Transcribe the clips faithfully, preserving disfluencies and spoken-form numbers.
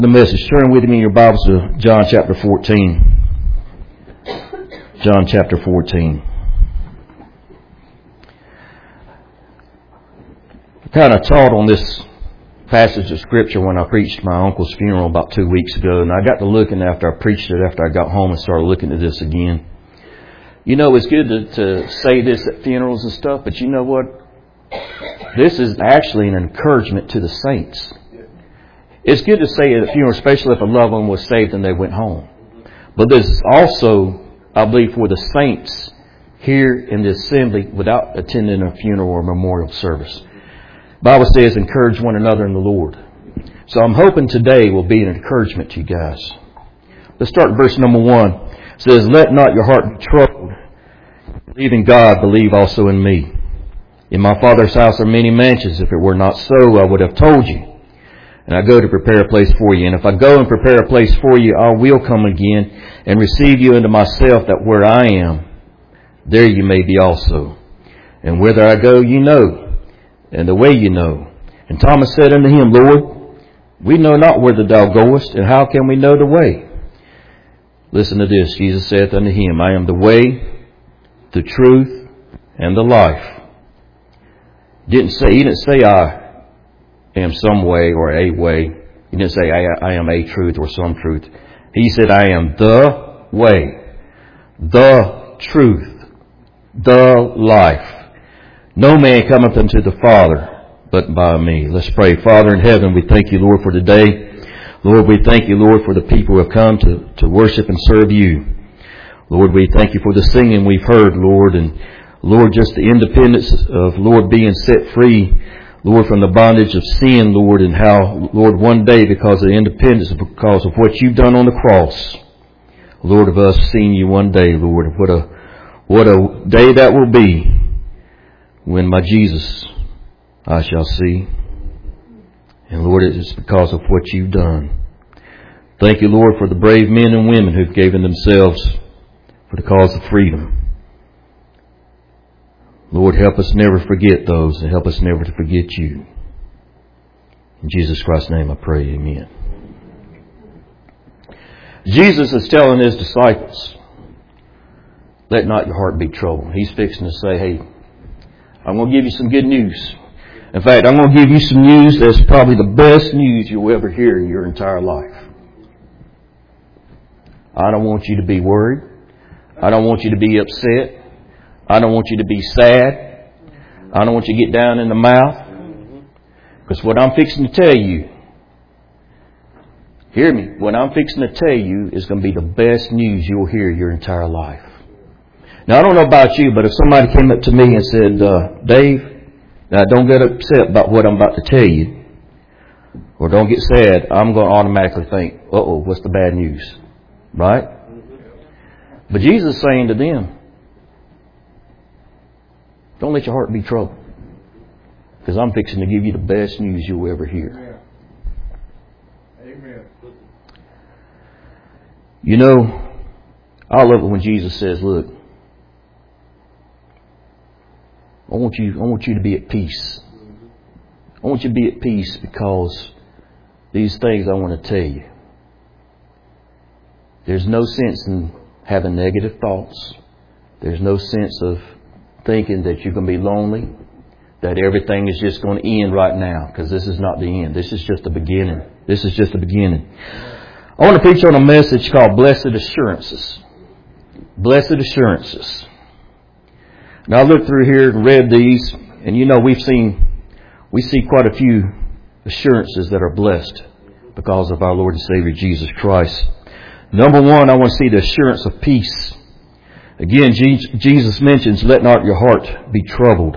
The message. Turn with me in your Bibles to John chapter fourteen. John chapter fourteen. I kind of taught on this passage of Scripture when I preached my uncle's funeral about two weeks ago, and I got to looking after I preached it, after I got home and started looking at this again. You know, it's good to, to say this at funerals and stuff, but you know what? This is actually an encouragement to the saints. It's good to say at a funeral, especially if a loved one was saved and they went home. But this is also, I believe, for the saints here in the assembly without attending a funeral or memorial service. The Bible says, encourage one another in the Lord. So I'm hoping today will be an encouragement to you guys. Let's start at verse number one. It says, let not your heart be troubled. Believe in God, believe also in me. In my Father's house are many mansions. If it were not so, I would have told you. And I go to prepare a place for you. And if I go and prepare a place for you, I will come again and receive you into myself, that where I am, there you may be also. And whither I go, you know, and the way you know. And Thomas said unto him, Lord, we know not whither thou goest, and how can we know the way? Listen to this. Jesus saith unto him, I am the way, the truth, and the life. Didn't say, he didn't say I am some way or a way. He didn't say I, I am a truth or some truth. He said I am the way, the truth, the life. No man cometh unto the Father but by me. Let's pray. Father in heaven, we thank you, Lord, for today. Lord, we thank you, Lord, for the people who have come to, to worship and serve you. Lord, we thank you for the singing we've heard, Lord, and Lord, just the independence of, Lord, being set free, Lord, from the bondage of sin, Lord, and how, Lord, one day, because of the independence, because of what you've done on the cross, Lord, of us seeing you one day, Lord, what a, what a day that will be when my Jesus I shall see. And Lord, it is because of what you've done. Thank you, Lord, for the brave men and women who've given themselves for the cause of freedom. Lord, help us never forget those, and help us never to forget you. In Jesus Christ's name I pray, amen. Jesus is telling his disciples, let not your heart be troubled. He's fixing to say, hey, I'm going to give you some good news. In fact, I'm going to give you some news that's probably the best news you'll ever hear in your entire life. I don't want you to be worried. I don't want you to be upset. I don't want you to be sad. I don't want you to get down in the mouth. Because what I'm fixing to tell you, hear me, what I'm fixing to tell you is going to be the best news you'll hear your entire life. Now, I don't know about you, but if somebody came up to me and said, uh, Dave, now don't get upset about what I'm about to tell you, or don't get sad, I'm going to automatically think, uh-oh, what's the bad news? Right? But Jesus is saying to them, don't let your heart be troubled, because I'm fixing to give you the best news you'll ever hear. Amen. You know, I love it when Jesus says, look, I want you, I want you to be at peace. I want you to be at peace because these things I want to tell you. There's no sense in having negative thoughts. There's no sense of thinking that you're going to be lonely, that everything is just going to end right now, because this is not the end. This is just the beginning. This is just the beginning. I want to preach on a message called Blessed Assurances. Blessed Assurances. Now I looked through here and read these, and you know we've seen, we see quite a few assurances that are blessed because of our Lord and Savior Jesus Christ. Number one, I want to see the assurance of peace. Again, Jesus mentions, let not your heart be troubled.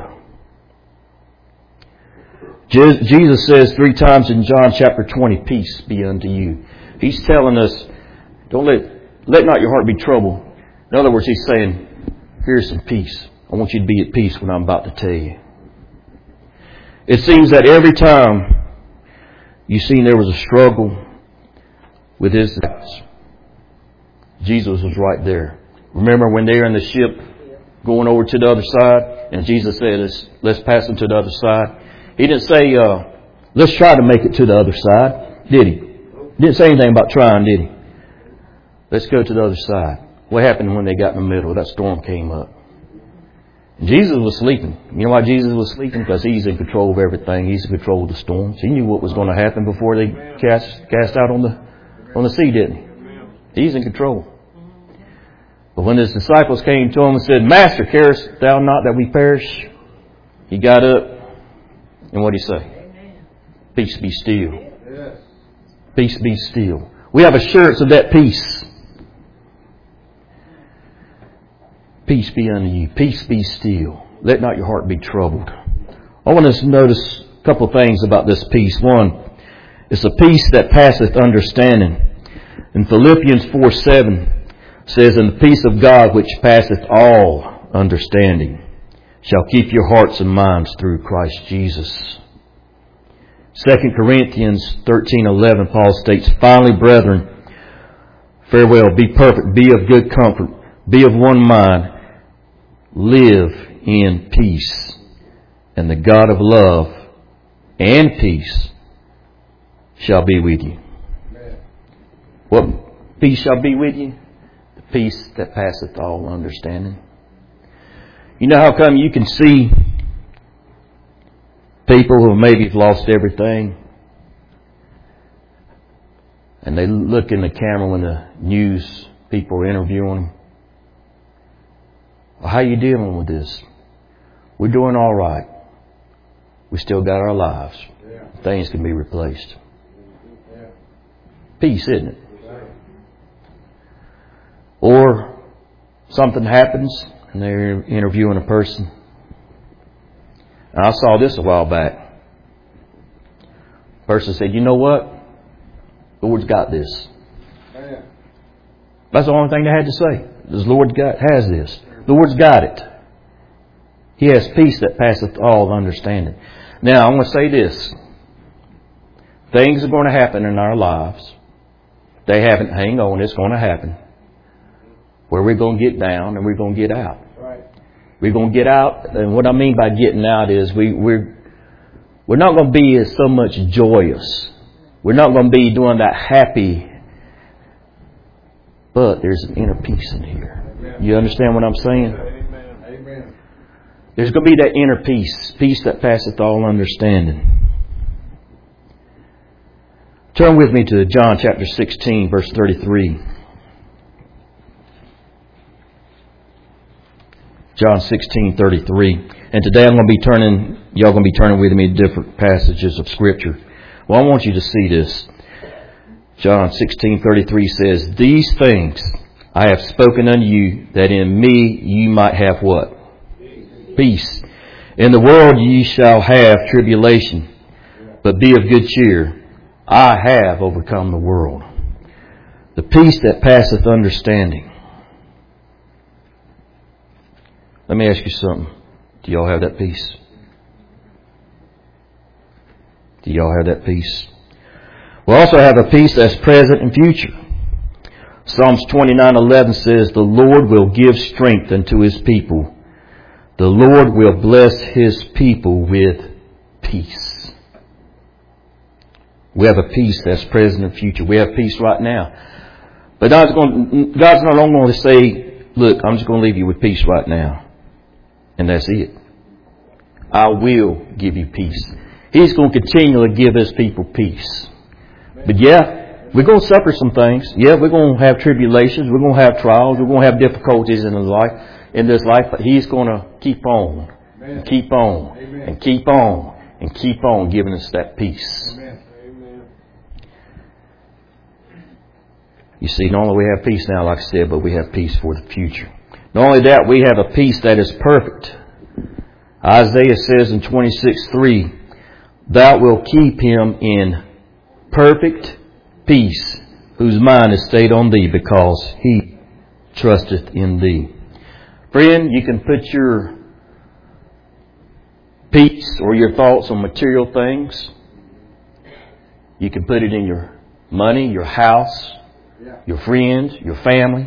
Jesus says three times in John chapter twenty, peace be unto you. He's telling us, don't let, let not your heart be troubled. In other words, he's saying, here's some peace. I want you to be at peace when I'm about to tell you. It seems that every time you seen there was a struggle with his disciples, Jesus was right there. Remember when they were in the ship going over to the other side, and Jesus said, let's, let's pass them to the other side. He didn't say, uh, let's try to make it to the other side, did he? Didn't say anything about trying, did he? Let's go to the other side. What happened when they got in the middle? That storm came up. Jesus was sleeping. You know why Jesus was sleeping? Because He's in control of everything. He's in control of the storms. He knew what was going to happen before they cast cast out on the on the sea, didn't He? He's in control. But when His disciples came to Him and said, Master, carest thou not that we perish? He got up, and what did He say? Peace be still. Peace be still. We have assurance of that peace. Peace be unto you. Peace be still. Let not your heart be troubled. I want us to notice a couple of things about this peace. One, it's a peace that passeth understanding. In Philippians four seven says, And the peace of God which passeth all understanding shall keep your hearts and minds through Christ Jesus. Second Corinthians thirteen eleven, Paul states, Finally, brethren, farewell, be perfect, be of good comfort, be of one mind, live in peace, and the God of love and peace shall be with you. Amen. What peace shall be with you? The peace that passeth all understanding. You know how come you can see people who maybe have lost everything, and they look in the camera when the news people are interviewing them? Well, how are you dealing with this? We're doing all right. We still got our lives. Yeah. Things can be replaced. Yeah. Peace, isn't it? Yeah. Or something happens and they're interviewing a person. And I saw this a while back. The person said, you know what? The Lord's got this. Yeah. That's the only thing they had to say. The Lord got, has this. The Lord's got it. He has peace that passeth all understanding. Now, I'm going to say this. Things are going to happen in our lives. They haven't. Hang on. It's going to happen. Where we're going to get down and we're going to get out. Right. We're going to get out. And what I mean by getting out is we, we're, we're not going to be as so much joyous. We're not going to be doing that happy. But there's an inner peace in here. You understand what I'm saying? Amen. Amen. There's going to be that inner peace. Peace that passeth all understanding. Turn with me to John chapter sixteen, verse thirty-three. John sixteen, thirty-three. And today I'm going to be turning, y'all going to be turning with me to different passages of Scripture. Well, I want you to see this. John sixteen, thirty-three says, These things I have spoken unto you, that in me you might have what? Peace. In the world ye shall have tribulation, but be of good cheer. I have overcome the world. The peace that passeth understanding. Let me ask you something. Do y'all have that peace? Do y'all have that peace? We also have a peace that's present and future. Psalms twenty-nine eleven says, The Lord will give strength unto His people. The Lord will bless His people with peace. We have a peace that's present and future. We have peace right now. But God's, going, God's not only going to say, look, I'm just going to leave you with peace right now. And that's it. I will give you peace. He's going to continually give His people peace. But yeah, we're going to suffer some things. Yeah, we're going to have tribulations. We're going to have trials. We're going to have difficulties in this life. In this life, but He's going to keep on, and keep on, Amen. and keep on, and keep on giving us that peace. Amen. You see, not only we have peace now, like I said, but we have peace for the future. Not only that, we have a peace that is perfect. Isaiah says in twenty-six three, Thou wilt keep him in perfect peace, whose mind is stayed on Thee, because he trusteth in Thee. Friend, you can put your peace or your thoughts on material things. You can put it in your money, your house, your friends, your family.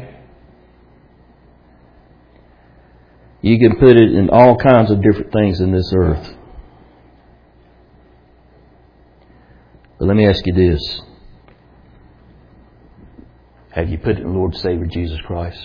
You can put it in all kinds of different things in this earth. But let me ask you this. Have you put it in Lord and Savior Jesus Christ?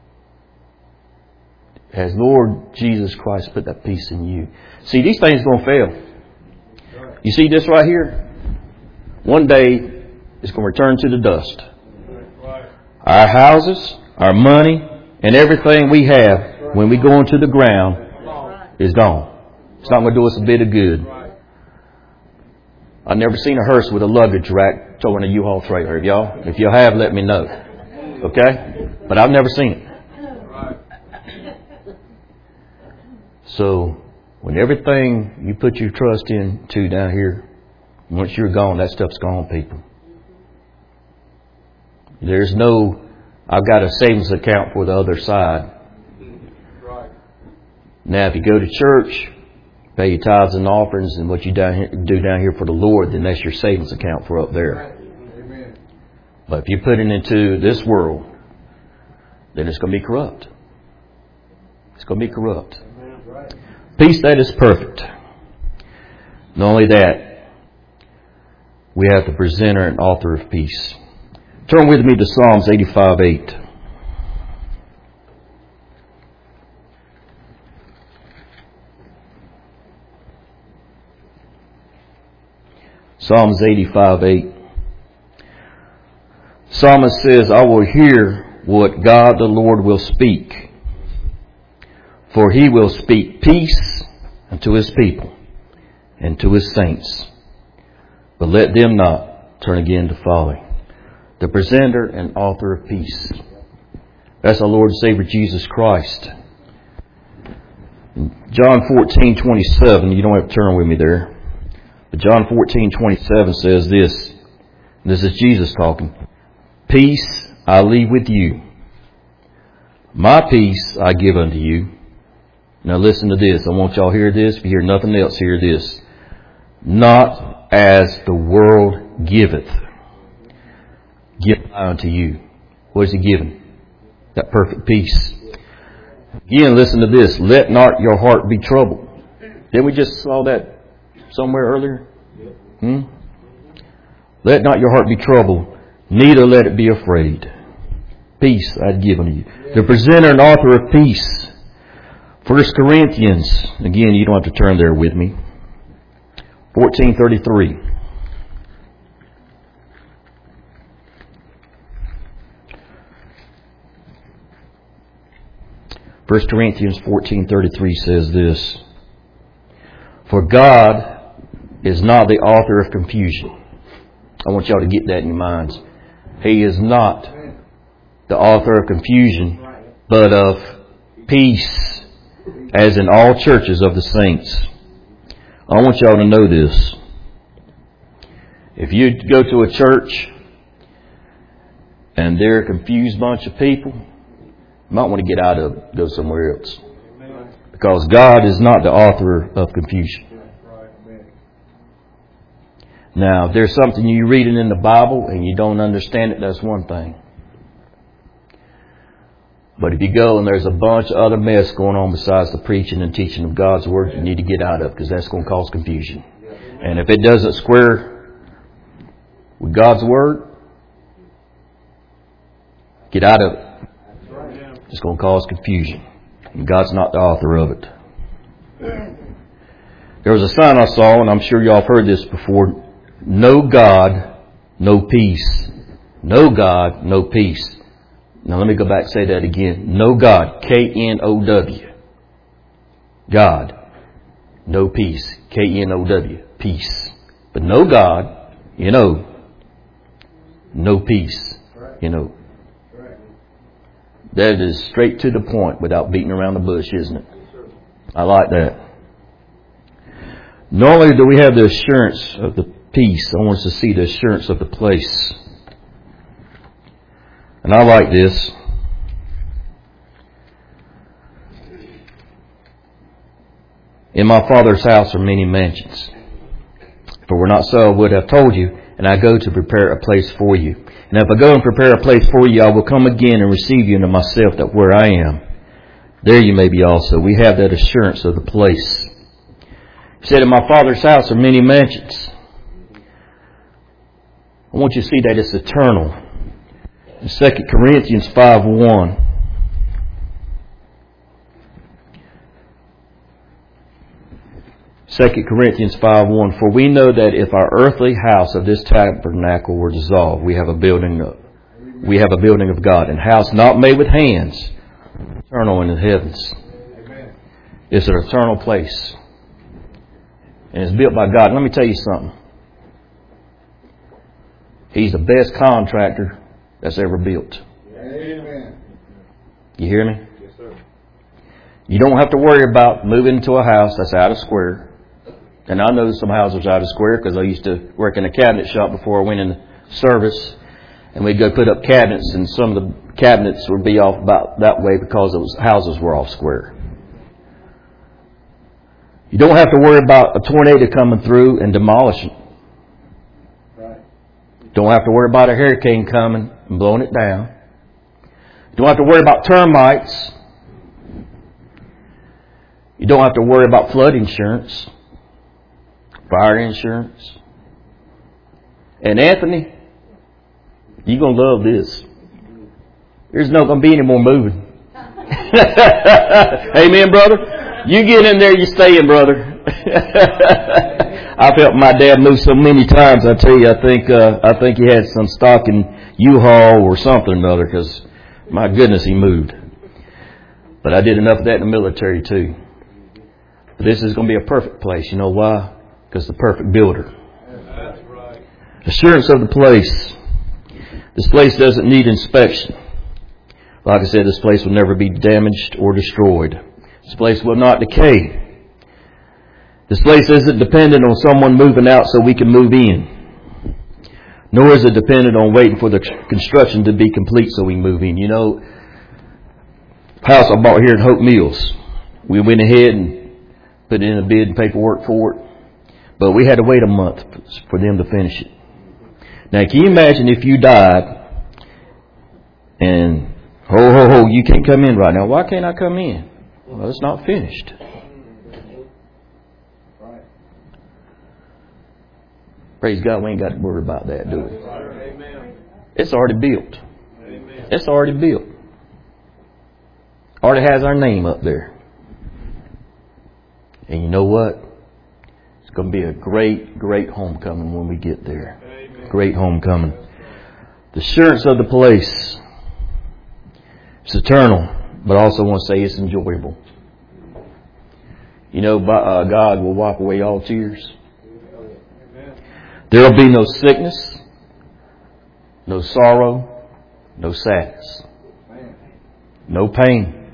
Has Lord Jesus Christ put that peace in you? See, these things are going to fail. You see this right here? One day, it's going to return to the dust. Our houses, our money, and everything we have, when we go into the ground, is gone. It's not going to do us a bit of good. I've never seen a hearse with a luggage rack towing a U-Haul trailer. Have y'all? If you have, let me know. Okay? But I've never seen it. So, when everything you put your trust into down here, once you're gone, that stuff's gone, people. There's no, I've got a savings account for the other side. Now, if you go to church, pay your tithes and offerings and what you down here, do down here for the Lord, then that's your savings account for up there. But if you put it into this world, then it's going to be corrupt. It's going to be corrupt. Peace that is perfect. Not only that, we have the presenter and author of peace. Turn with me to Psalms eighty-five eight. Psalms eighty-five eight. Psalmist says, I will hear what God the Lord will speak. For he will speak peace unto his people and to his saints. But let them not turn again to folly. The presenter and author of peace. That's our Lord and Savior Jesus Christ. In John fourteen twenty-seven, you don't have to turn with me there. But John fourteen twenty-seven says this. This is Jesus talking. Peace I leave with you. My peace I give unto you. Now listen to this. I want y'all to hear this. If you hear nothing else, hear this. Not as the world giveth, give I unto you. What is he giving? That perfect peace. Again, listen to this. Let not your heart be troubled. Didn't we just saw that somewhere earlier? Hmm? Let not your heart be troubled, neither let it be afraid. Peace I'd give unto you. The presenter and author of peace. First Corinthians, again, you don't have to turn there with me. fourteen thirty-three. First Corinthians fourteen thirty-three says this. For God is not the author of confusion. I want y'all to get that in your minds. He is not the author of confusion, but of peace, as in all churches of the saints. I want y'all to know this. If you go to a church and they're a confused bunch of people, you might want to get out of it, go somewhere else. Because God is not the author of confusion. Now, if there's something you're reading in the Bible and you don't understand it, that's one thing. But if you go and there's a bunch of other mess going on besides the preaching and teaching of God's Word, you need to get out of it, because that's going to cause confusion. And if it doesn't square with God's Word, get out of it. It's going to cause confusion. And God's not the author of it. There was a sign I saw, and I'm sure y'all have heard this before. No God, no peace. No God, no peace. Now let me go back and say that again. No God. K N O W. God. No peace. K N O W. Peace. But no God. You know. No peace. You know. That is straight to the point without beating around the bush, isn't it? I like that. Not only do we have the assurance of the peace, I want us to see the assurance of the place. And I like this. In my Father's house are many mansions. If it were not so, I would have told you, and I go to prepare a place for you. And if I go and prepare a place for you, I will come again and receive you into myself, that where I am, there you may be also. We have that assurance of the place. He said, in my Father's house are many mansions. I want you to see that it's eternal. Second Corinthians five one. Second Corinthians five one. For we know that if our earthly house of this tabernacle were dissolved, we have a building of, we have a building of God, and house not made with hands, eternal in the heavens. Amen. It's an eternal place. And it's built by God. Let me tell you something. He's the best contractor that's ever built. Amen. You hear me? Yes, sir. You don't have to worry about moving into a house that's out of square. And I know some houses are out of square because I used to work in a cabinet shop before I went in service. And we'd go put up cabinets, and some of the cabinets would be off about that way because those houses were off square. You don't have to worry about a tornado coming through and demolishing. Right. Don't have to worry about a hurricane coming and blowing it down. You don't have to worry about termites. You don't have to worry about flood insurance, fire insurance. And Anthony, you're going to love this. There's not going to be any more moving. Amen, brother? You get in there, you stay in, brother. I've helped my dad move so many times. I tell you, I think uh, I think he had some stock in U-Haul or something or other, because my goodness, he moved. But I did enough of that in the military too. But this is going to be a perfect place. You know why? Because the perfect builder. That's right. Assurance of the place. This place doesn't need inspection. Like I said, this place will never be damaged or destroyed. This place will not decay. This place isn't dependent on someone moving out so we can move in. Nor is it dependent on waiting for the construction to be complete so we can move in. You know, house I bought here in Hope Mills, we went ahead and put in a bid and paperwork for it. But we had to wait a month for them to finish it. Now, can you imagine if you died and, ho, ho, ho, you can't come in right now. Why can't I come in? Well, it's not finished. Praise God, we ain't got to worry about that, do we? It's already built. It's already built. Already has our name up there. And you know what? It's going to be a great, great homecoming when we get there. Great homecoming. The assurance of the place. It's eternal, but I also want to say it's enjoyable. You know, uh, God will wipe away all tears. There will be no sickness, no sorrow, no sadness, no pain.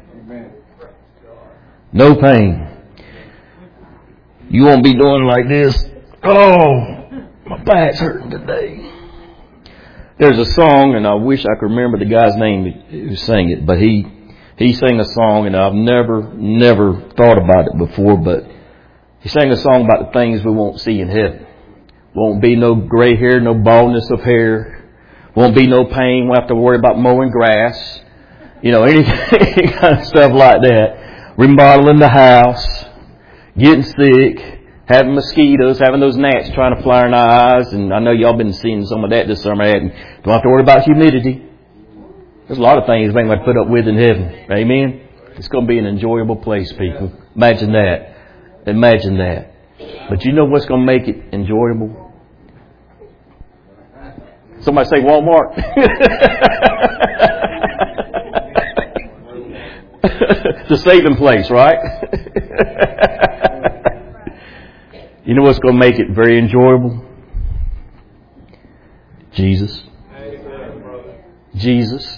No pain. You won't be doing like this. Oh, my back's hurting today. There's a song, and I wish I could remember the guy's name who sang it, but he he sang a song, and I've never, never thought about it before, but he sang a song about the things we won't see in heaven. Won't be no gray hair, no baldness of hair. Won't be no pain. Won't have to worry about mowing grass. You know, any, any kind of stuff like that. Remodeling the house. Getting sick. Having mosquitoes. Having those gnats trying to fly in our eyes. And I know y'all been seeing some of that this summer. And don't have to worry about humidity. There's a lot of things we ain't going to put up with in heaven. Amen? It's going to be an enjoyable place, people. Imagine that. Imagine that. But you know what's going to make it enjoyable? Somebody say Walmart. It's a saving place, right? You know what's going to make it very enjoyable? Jesus. Jesus.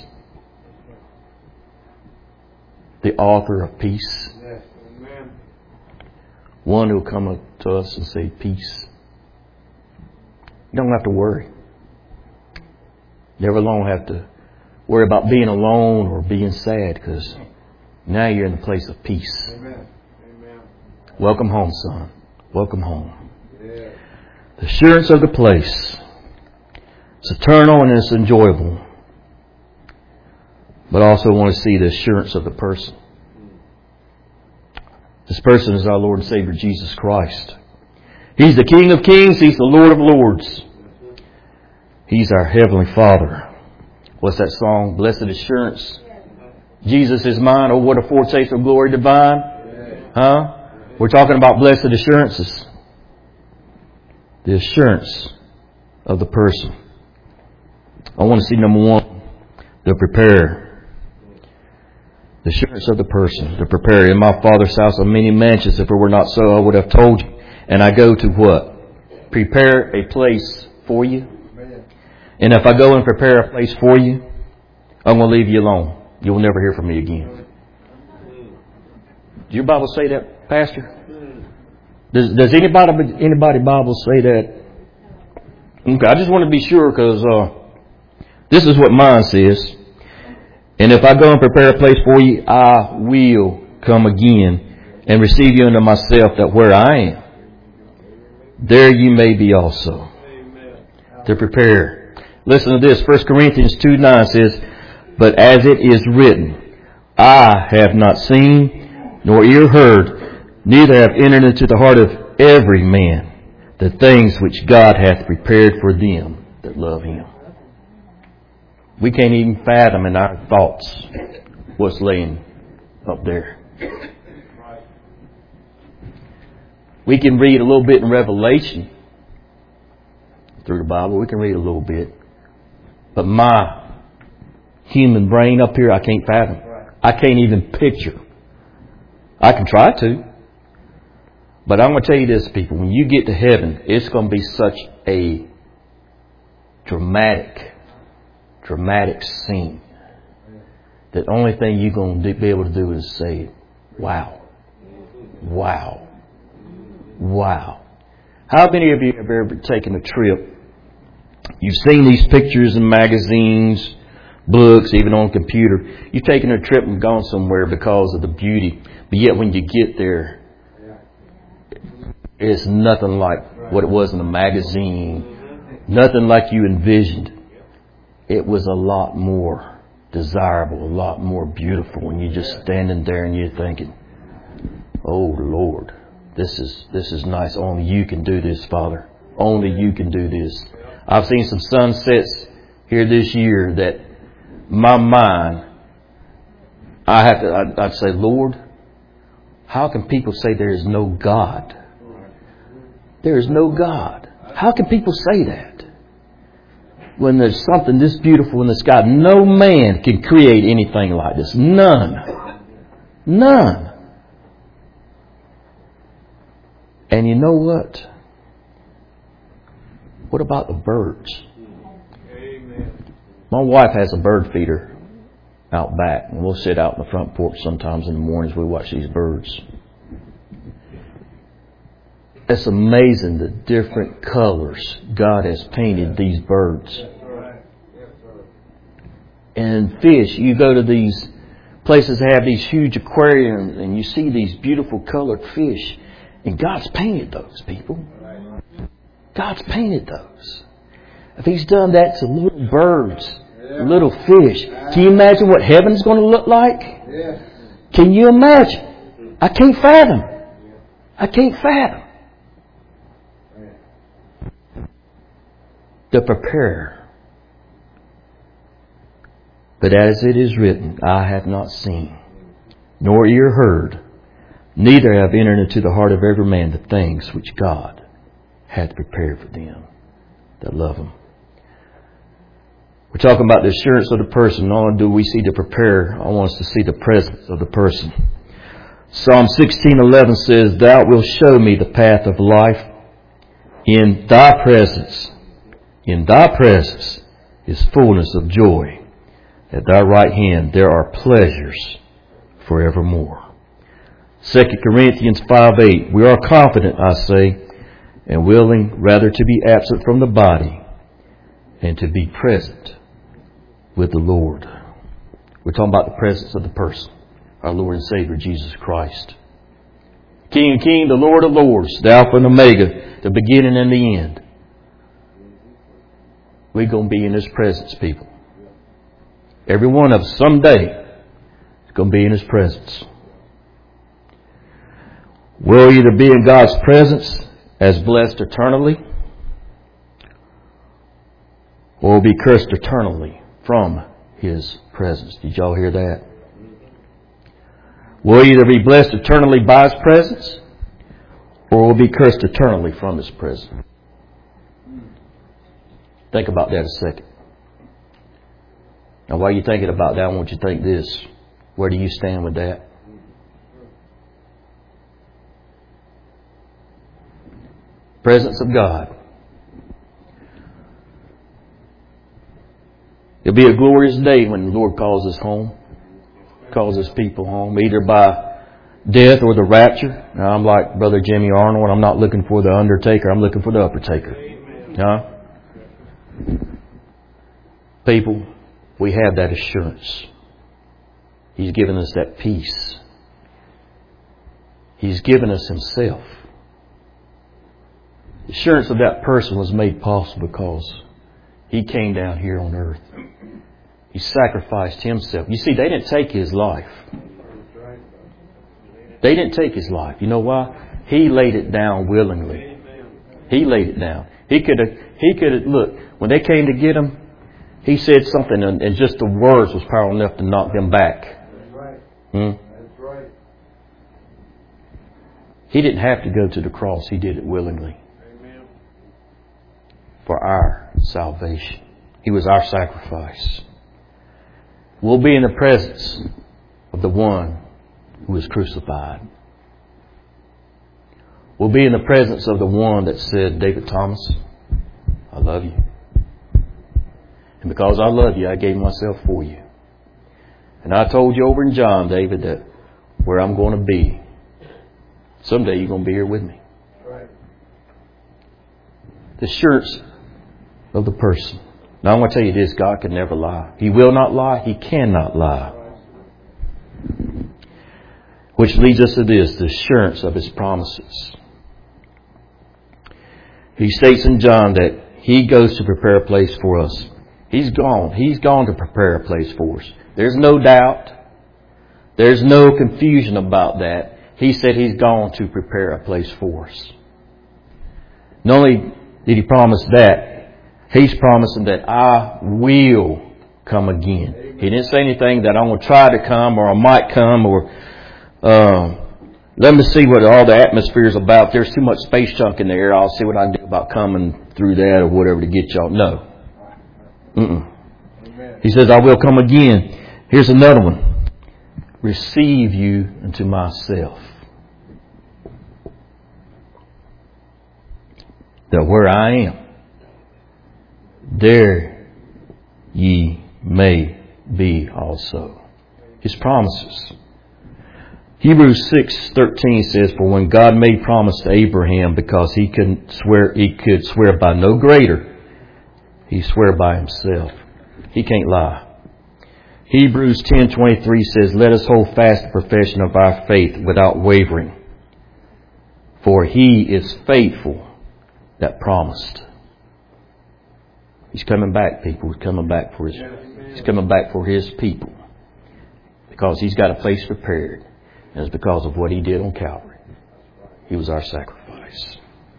The author of peace. One who will come up to us and say peace. You don't have to worry. Never long have to worry about being alone or being sad, because now you're in the place of peace. Amen. Amen. Welcome home, son. Welcome home. Yeah. The assurance of the place. It's eternal and it's enjoyable. But I also want to see the assurance of the person. This person is our Lord and Savior, Jesus Christ. He's the King of Kings. He's the Lord of Lords. He's our Heavenly Father. what's that song? Blessed Assurance. Jesus is mine. Oh, what a foretaste of glory divine. Huh? We're talking about blessed assurances. The assurance of the person. I want to see number one, the preparer. The assurance of the person, the preparer. In my Father's house are many mansions. If it were not so, I would have told you. And I go to what? Prepare a place for you. And if I go and prepare a place for you, I'm going to leave you alone. You'll never hear from me again. Does your Bible say that, Pastor? Does, does anybody anybody Bible say that? Okay, I just want to be sure because uh, this is what mine says. And if I go and prepare a place for you, I will come again and receive you unto myself, that where I am, there you may be also. To prepare. Listen to this. First Corinthians two nine says, but as it is written, I have not seen, nor ear heard, neither have entered into the heart of every man the things which God hath prepared for them that love Him. We can't even fathom in our thoughts what's laying up there. We can read a little bit in Revelation through the Bible. We can read a little bit. But my human brain up here, I can't fathom. I can't even picture. I can try to. But I'm going to tell you this, people. When you get to heaven, it's going to be such a dramatic, dramatic scene that the only thing you're going to be able to do is say, wow. Wow. Wow. How many of you have ever taken a trip? You've seen these pictures in magazines, books, even on a computer. You've taken a trip and gone somewhere because of the beauty. But yet when you get there, it's nothing like what it was in the magazine. Nothing like you envisioned. It was a lot more desirable, a lot more beautiful. And you're just standing there and you're thinking, oh Lord, this is this is nice. Only you can do this, Father. Only you can do this. I've seen some sunsets here this year that my mind, I have to, I'd, I'd say, Lord, how can people say there is no God? There is no God. How can people say that? When there's something this beautiful in the sky, no man can create anything like this. None. None. And you know what? What about the birds? Amen. My wife has a bird feeder out back, and we'll sit out in the front porch sometimes in the mornings. We watch these birds. It's amazing the different colors God has painted these birds. And fish, you go to these places that have these huge aquariums and you see these beautiful colored fish. And God's painted those, people. God's painted those. If He's done that to little birds, little fish, can you imagine what heaven's going to look like? Can you imagine? I can't fathom. I can't fathom. The preparer. But as it is written, I have not seen, nor ear heard, neither have entered into the heart of every man the things which God hath prepared for them that love Him. We're talking about the assurance of the person. Not only do we see the preparer, I want us to see the presence of the person. Psalm sixteen eleven says, Thou wilt show me the path of life. In Thy presence, in Thy presence is fullness of joy. At Thy right hand there are pleasures forevermore. Second Corinthians five eight. We are confident, I say, and willing rather to be absent from the body and to be present with the Lord. We're talking about the presence of the person, our Lord and Savior, Jesus Christ. King of Kings, the Lord of Lords, the Alpha and Omega, the beginning and the end. We're going to be in His presence, people. Every one of us someday is going to be in His presence. We'll either be in God's presence as blessed eternally, or we'll be cursed eternally from His presence. Did y'all hear that? We'll either be blessed eternally by His presence, or we'll be cursed eternally from His presence. Think about that a second. Now, while you're thinking about that, I want you to think this. Where do you stand with that? Presence of God. It'll be a glorious day when the Lord calls us home, calls His people home, either by death or the rapture. Now, I'm like Brother Jimmy Arnold. I'm not looking for the undertaker. I'm looking for the upper taker. Huh? People, we have that assurance. He's given us that peace. He's given us Himself. The assurance of that person was made possible because He came down here on earth. He sacrificed Himself. You see, they didn't take His life. They didn't take His life. You know why? He laid it down willingly. He laid it down. He could have, he could have, look, when they came to get Him, He said something and, and just the words was powerful enough to knock them back. That's right. Hmm? That's right. He didn't have to go to the cross. He did it willingly. Amen. For our salvation. He was our sacrifice. We'll be in the presence of the one who was crucified. We'll be in the presence of the one that said, David Thomas, I love you. And because I love you, I gave myself for you. And I told you over in John, David, that where I'm going to be, someday you're going to be here with me. Right. The assurance of the person. Now I'm going to tell you this, God can never lie. He will not lie. He cannot lie. Which leads us to this, the assurance of His promises. He states in John that He goes to prepare a place for us. He's gone. He's gone to prepare a place for us. There's no doubt. There's no confusion about that. He said He's gone to prepare a place for us. Not only did He promise that, He's promising that I will come again. He didn't say anything that I'm going to try to come or I might come or um, let me see what all the atmosphere is about. There's too much space junk in the air. I'll see what I can do about coming through that or whatever to get y'all. No. Mm-mm. He says, I will come again. Here's another one. Receive you unto myself. That where I am, there ye may be also. His promises. Hebrews six thirteen says, for when God made promise to Abraham, because he could swear, he could swear by no greater, he swore by Himself. He can't lie. Hebrews ten twenty-three says, let us hold fast the profession of our faith without wavering. For He is faithful that promised. He's coming back, people. He's coming back for His, He's coming back for His people. Because He's got a place prepared. And it's because of what He did on Calvary. He was our sacrifice.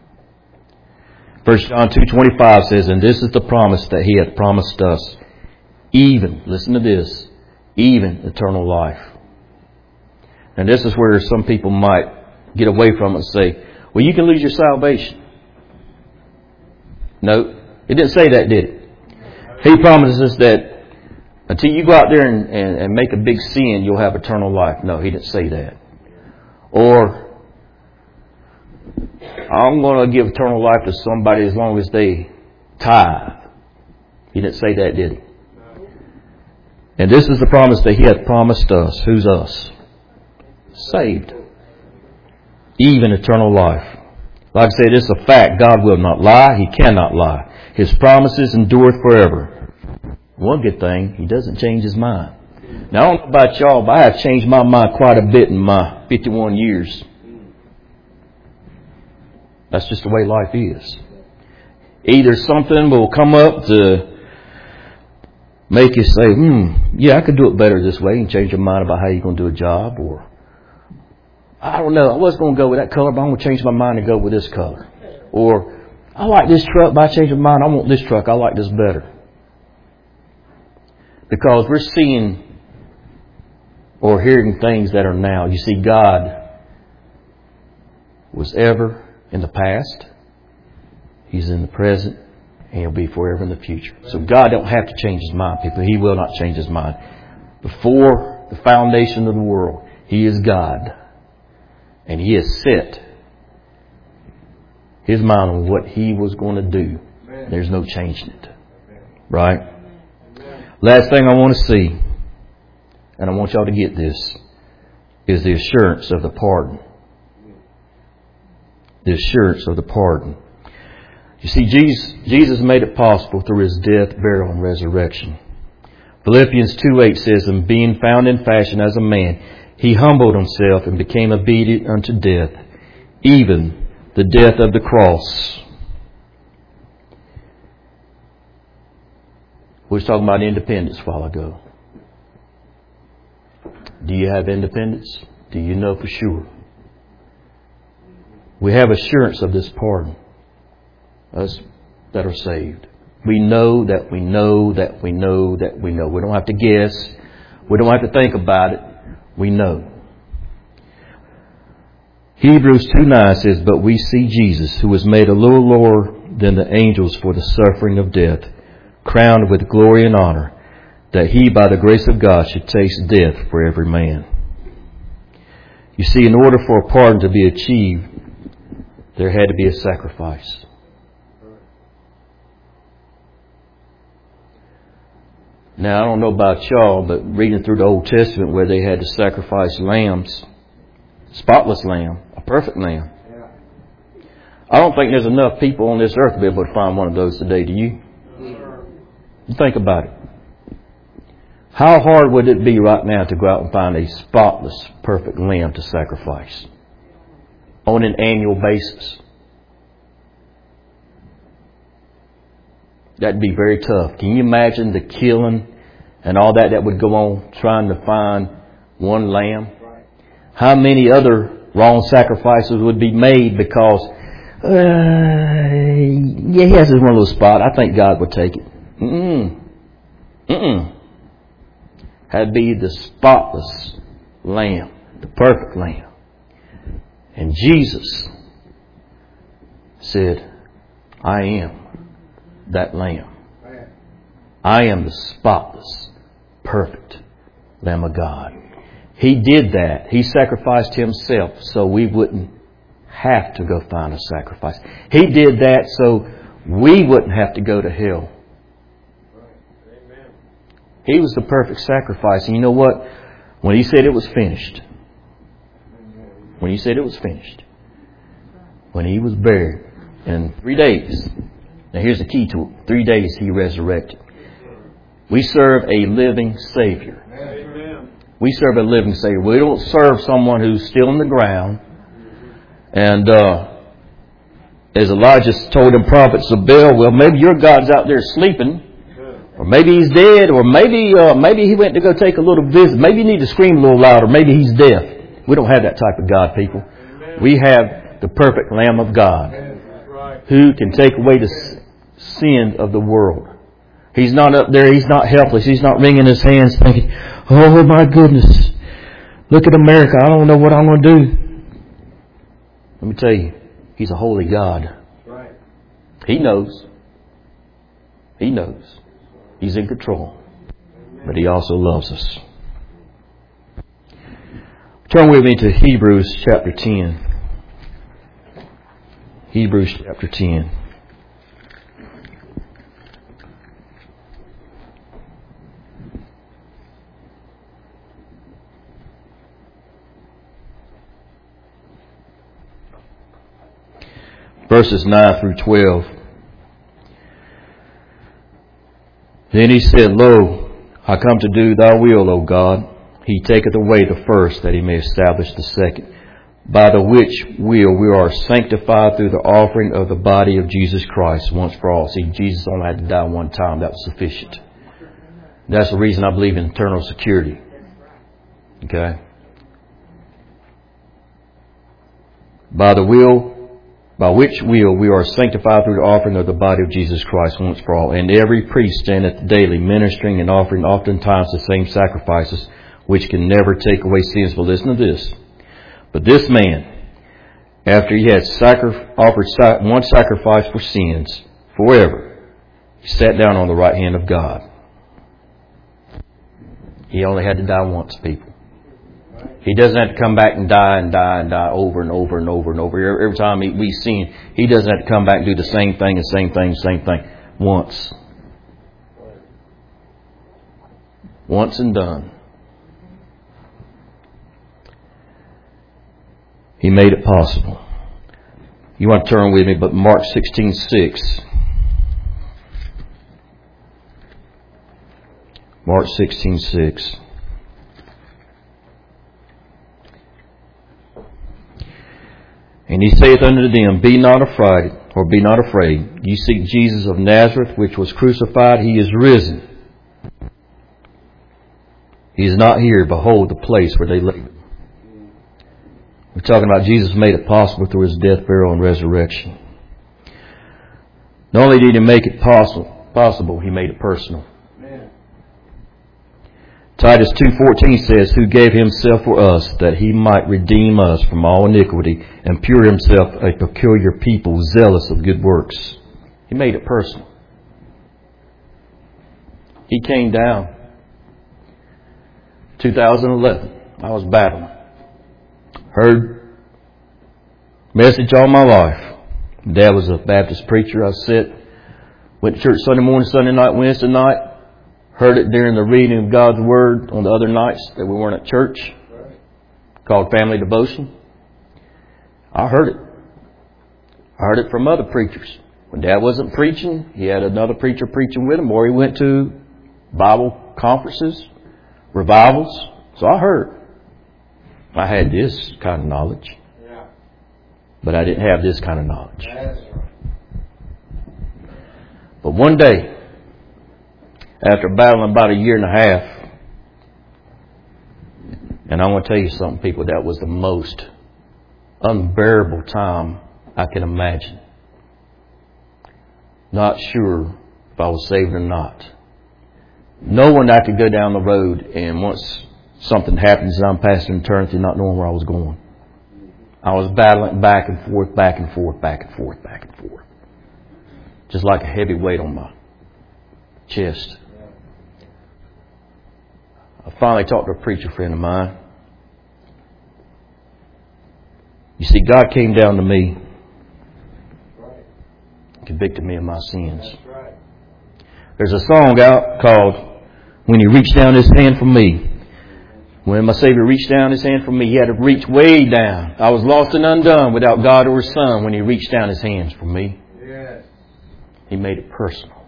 First John two twenty-five says, and this is the promise that He hath promised us, even, listen to this, even eternal life. And this is where some people might get away from it and say, well, you can lose your salvation. No, it didn't say that, did it? He promises us that until you go out there and, and, and make a big sin, you'll have eternal life. No, He didn't say that. Or, I'm going to give eternal life to somebody as long as they tithe. He didn't say that, did He? And this is the promise that He hath promised us. Who's us? Saved. Even eternal life. Like I said, it's a fact. God will not lie. He cannot lie. His promises endure forever. One good thing, He doesn't change His mind. Now, I don't know about y'all, but I have changed my mind quite a bit in my fifty-one years. That's just the way life is. Either something will come up to make you say, hmm, yeah, I could do it better this way, and change your mind about how you're going to do a job. Or, I don't know, I was going to go with that color, but I'm going to change my mind and go with this color. Or, I like this truck, but I changed my mind, I want this truck, I like this better. Because we're seeing or hearing things that are now. You see, God was ever in the past. He's in the present. And He'll be forever in the future. So God don't have to change His mind, people. He will not change His mind. Before the foundation of the world, He is God. And He has set His mind on what He was going to do. There's no changing it. Right? Last thing I want to see, and I want y'all to get this, is the assurance of the pardon. The assurance of the pardon. You see, Jesus, Jesus made it possible through His death, burial, and resurrection. Philippians two eight says, and being found in fashion as a man, He humbled Himself and became obedient unto death, even the death of the cross. We were talking about independence a while ago. Do you have independence? Do you know for sure? We have assurance of this pardon. Us that are saved. We know that we know that we know that we know. We don't have to guess. We don't have to think about it. We know. Hebrews two nine says, but we see Jesus, who was made a little lower than the angels for the suffering of death, crowned with glory and honor, that He, by the grace of God, should taste death for every man. You see, in order for a pardon to be achieved, there had to be a sacrifice. Now, I don't know about y'all, but reading through the Old Testament where they had to sacrifice lambs, spotless lamb, a perfect lamb. I don't think there's enough people on this earth to be able to find one of those today, do you? You think about it. How hard would it be right now to go out and find a spotless, perfect lamb to sacrifice on an annual basis? That'd be very tough. Can you imagine the killing and all that that would go on trying to find one lamb? How many other wrong sacrifices would be made because, uh, yeah, he has this one little spot. I think God would take it. Mm-mm. Mm-mm. Had to be the spotless lamb, the perfect lamb. And Jesus said, I am that lamb. I am the spotless, perfect Lamb of God. He did that. He sacrificed Himself so we wouldn't have to go find a sacrifice. He did that so we wouldn't have to go to hell. He was the perfect sacrifice. And you know what? When He said it was finished, when He said it was finished, when He was buried in three days, now here's the key to it. Three days He resurrected. We serve a living Savior. Amen. We serve a living Savior. We don't serve someone who's still in the ground. And uh, as Elijah told the prophets of Baal, well, maybe your God's out there sleeping. Or maybe He's dead. Or maybe uh, maybe He went to go take a little visit. Maybe you need to scream a little louder. Maybe He's deaf. We don't have that type of God, people. Amen. We have the perfect Lamb of God, right, who can take away the sin of the world. He's not up there. He's not helpless. He's not wringing His hands thinking, oh my goodness, look at America. I don't know what I'm going to do. Let me tell you, He's a holy God. Right. He knows. He knows. He's in control. But He also loves us. Turn with me to Hebrews chapter ten. Hebrews chapter ten. Verses nine through twelve. Then He said, Lo, I come to do Thy will, O God. He taketh away the first, that He may establish the second, by the which will we are sanctified through the offering of the body of Jesus Christ once for all. See, Jesus only had to die one time. That was sufficient. That's the reason I believe in eternal security. Okay? By the will by which will we are sanctified through the offering of the body of Jesus Christ once for all. And every priest standeth daily ministering and offering oftentimes the same sacrifices, which can never take away sins. But listen to this. But this man, after he had sacri- offered sac- one sacrifice for sins forever, he sat down on the right hand of God. He only had to die once, people. He doesn't have to come back and die and die and die over and over and over and over. Every time he, we sin, he doesn't have to come back and do the same thing, the same thing, the same thing. Once. Once and done. He made it possible. You want to turn with me, but Mark sixteen six. Mark sixteen six. And he saith unto them, Be not afraid, or be not afraid. Ye seek Jesus of Nazareth, which was crucified. He is risen. He is not here. Behold the place where they laid him. We're talking about Jesus made it possible through his death, burial, and resurrection. Not only did he make it possible, possible, he made it personal. Amen. Titus two fourteen says, Who gave himself for us, that he might redeem us from all iniquity, and pure himself a peculiar people, zealous of good works. He made it personal. He came down. two thousand eleven. I was battling. Heard message all my life. Dad was a Baptist preacher. I sit, went to church Sunday morning, Sunday night, Wednesday night. Heard it during the reading of God's Word on the other nights that we weren't at church. Called Family Devotion. I heard it. I heard it from other preachers. When Dad wasn't preaching, he had another preacher preaching with him, or he went to Bible conferences, revivals. So I heard. I had this kind of knowledge. But I didn't have this kind of knowledge. But one day, after battling about a year and a half, and I want to tell you something, people, that was the most unbearable time I can imagine. Not sure if I was saved or not. Knowing I could go down the road and once something happens and I'm passing eternity not knowing where I was going. I was battling back and forth, back and forth, back and forth, back and forth. Just like a heavy weight on my chest. I finally talked to a preacher friend of mine. You see, God came down to me, convicted me of my sins. There's a song out called When He Reached Down His Hand for Me. When my Savior reached down His hand for me, He had to reach way down. I was lost and undone without God or His Son when He reached down His hands for me. Yes. He made it personal.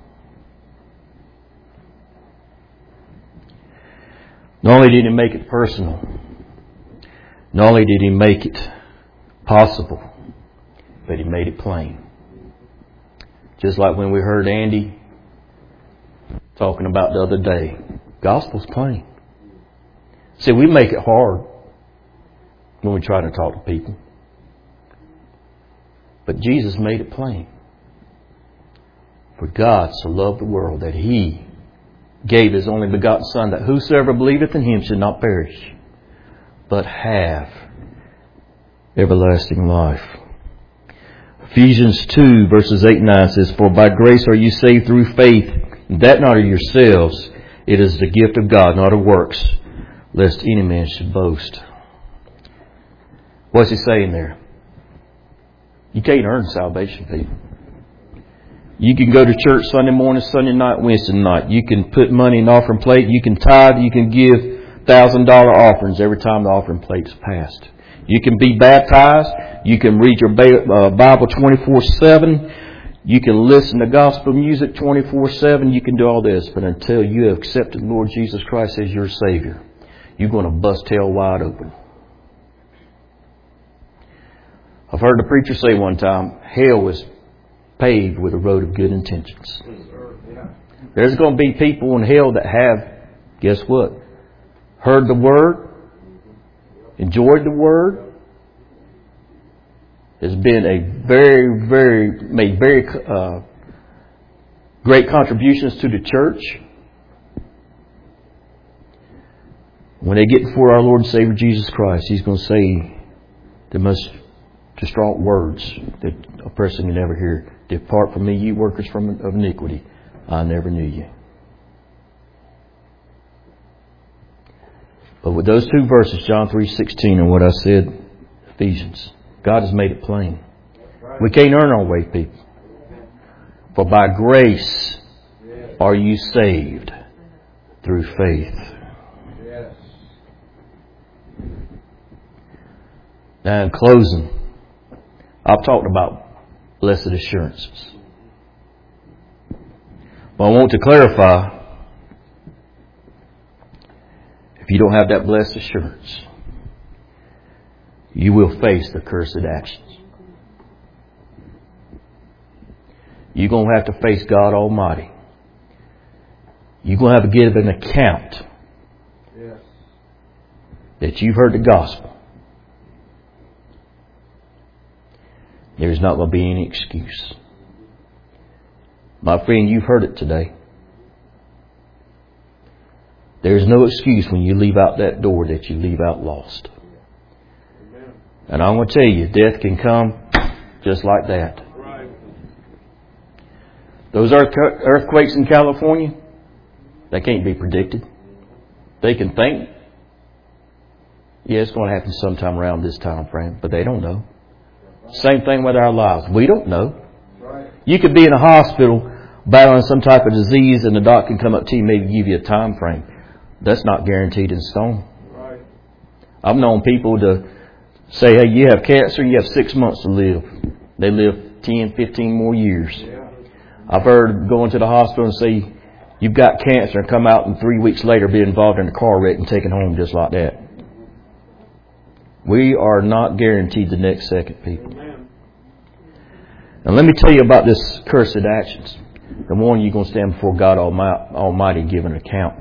Not only did He make it personal, not only did He make it possible, but He made it plain. Just like when we heard Andy talking about the other day. Gospel's plain. See, we make it hard when we try to talk to people. But Jesus made it plain. For God so loved the world that He gave His only begotten Son, that whosoever believeth in Him should not perish, but have everlasting life. Ephesians two verses eight and nine says, For by grace are you saved through faith, and that not of yourselves. It is the gift of God, not of works, lest any man should boast. What's he saying there? You can't earn salvation, people. You can go to church Sunday morning, Sunday night, Wednesday night. You can put money in the offering plate. You can tithe. You can give one thousand dollars offerings every time the offering plate's passed. You can be baptized. You can read your Bible twenty-four seven. You can listen to gospel music twenty-four seven. You can do all this. But until you have accepted Lord Jesus Christ as your Savior, you're going to bust hell wide open. I've heard the preacher say one time, hell was paved with a road of good intentions. There's going to be people in hell that have, guess what? Heard the Word, enjoyed the Word, has been a very, very, made very uh, great contributions to the church. When they get before our Lord and Savior Jesus Christ, He's going to say the most distraught words that a person can ever hear. Depart from me, you workers from of iniquity. I never knew you. But with those two verses, John three sixteen, and what I said, Ephesians, God has made it plain. We can't earn our way, people. For by grace are you saved through faith. Now in closing, I've talked about blessed assurances. But I want to clarify, if you don't have that blessed assurance, you will face the cursed actions. You're going to have to face God Almighty. You're going to have to give an account that you've heard the gospel. There's not going to be any excuse. My friend, you've heard it today. There's no excuse when you leave out that door that you leave out lost. And I'm going to tell you, death can come just like that. Those earthquakes in California, they can't be predicted. They can think, yeah, it's going to happen sometime around this time frame, but they don't know. Same thing with our lives. We don't know. You could be in a hospital battling some type of disease and the doctor can come up to you and maybe give you a time frame. That's not guaranteed in stone. I've known people to say, hey, you have cancer, you have six months to live. They live ten, fifteen more years. I've heard going to the hospital and say, you've got cancer, and come out and three weeks later be involved in a car wreck and taken home just like that. We are not guaranteed the next second, people. And let me tell you about this cursed actions. The one you're going to stand before God Almighty and give an account.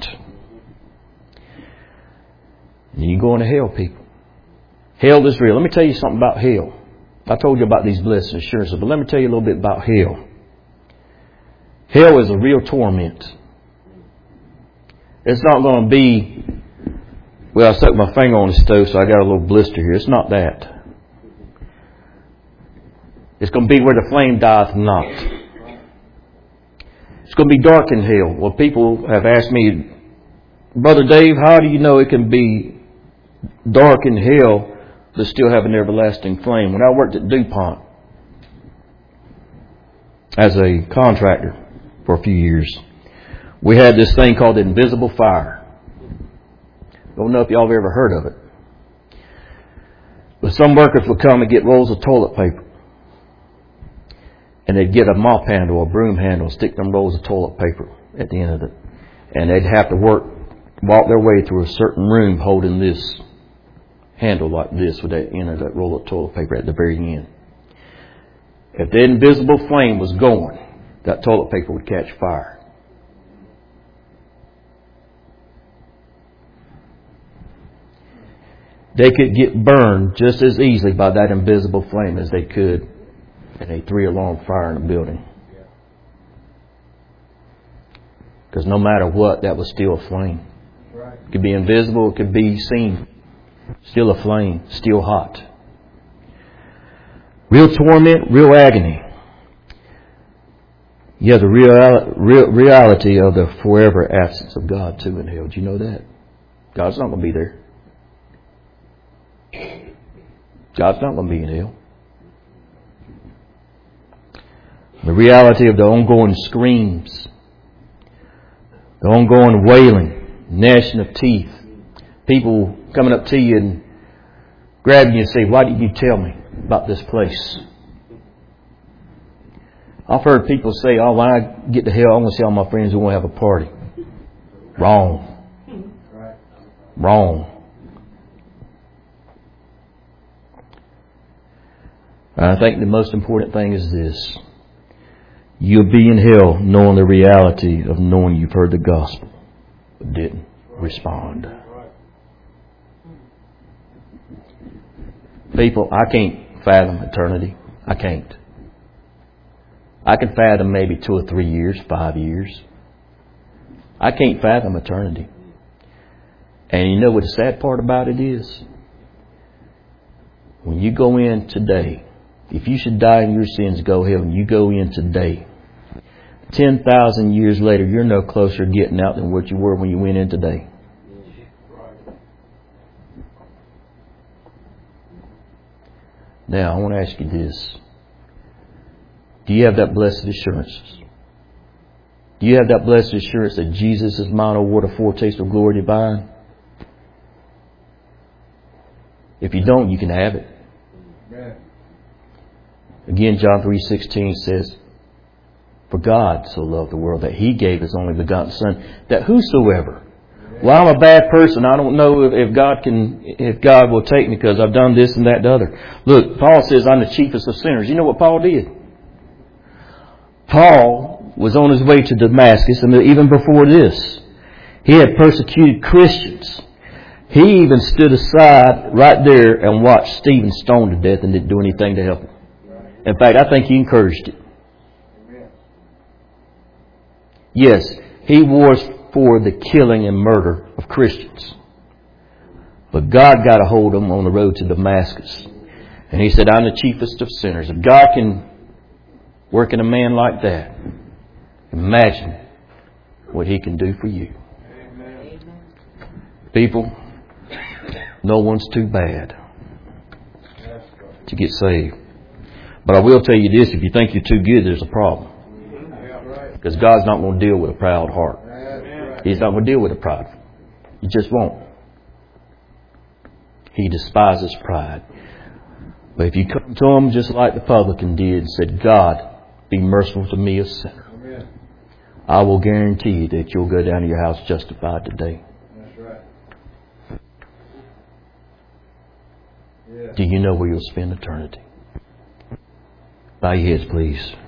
And you're going to hell, people. Hell is real. Let me tell you something about hell. I told you about these blessed assurances, but let me tell you a little bit about hell. Hell is a real torment. It's not going to be, well, I stuck my finger on the stove, so I got a little blister here. It's not that. It's going to be where the flame dieth not. It's going to be dark in hell. Well, people have asked me, Brother Dave, how do you know it can be dark in hell but still have an everlasting flame? When I worked at DuPont as a contractor for a few years, we had this thing called the invisible fire. Don't know if y'all have ever heard of it. But some workers would come and get rolls of toilet paper. And they'd get a mop handle, a broom handle, stick them rolls of toilet paper at the end of it. And they'd have to work, walk their way through a certain room holding this handle like this with that end of that roll of toilet paper at the very end. If the invisible flame was going, that toilet paper would catch fire. They could get burned just as easily by that invisible flame as they could in a three-alarm fire in a building. Because no matter what, that was still a flame. It could be invisible, it could be seen. Still a flame, still hot. Real torment, real agony. Yeah, the real, real reality of the forever absence of God too in hell. Did you know that? God's not going to be there. God's not going to be in hell. The reality of the ongoing screams, the ongoing wailing, gnashing of teeth, people coming up to you and grabbing you and say, why didn't you tell me about this place? I've heard people say, oh, when I get to hell, I'm going to see all my friends who want to have a party. Wrong. Wrong. I think the most important thing is this. You'll be in hell knowing the reality of knowing you've heard the gospel but didn't respond. People, I can't fathom eternity. I can't. I can fathom maybe two or three years, five years. I can't fathom eternity. And you know what the sad part about it is? When you go in today, if you should die in your sins, go to heaven, you go in today. ten thousand years later, you're no closer to getting out than what you were when you went in today. Now, I want to ask you this. Do you have that blessed assurance? Do you have that blessed assurance that Jesus is mine, O what a foretaste of glory divine? If you don't, you can have it. Again, John three sixteen says, for God so loved the world that He gave His only begotten Son, that whosoever. Well, I'm a bad person. I don't know if, if God can, if God will take me because I've done this and that and the other. Look, Paul says I'm the chiefest of sinners. You know what Paul did? Paul was on his way to Damascus, and even before this, he had persecuted Christians. He even stood aside right there and watched Stephen stoned to death and didn't do anything to help him. In fact, I think he encouraged it. Yes, he was for the killing and murder of Christians. But God got a hold of him on the road to Damascus. And He said, I'm the chiefest of sinners. If God can work in a man like that, imagine what He can do for you. Amen. People, no one's too bad to get saved. But I will tell you this, if you think you're too good, there's a problem. Because God's not going to deal with a proud heart. He's not going to deal with a pride. He just won't. He despises pride. But if you come to Him just like the publican did and said, God, be merciful to me, a sinner, Amen. I will guarantee you that you'll go down to your house justified today. That's right. Yeah. Do you know where you'll spend eternity? Bow your heads, please.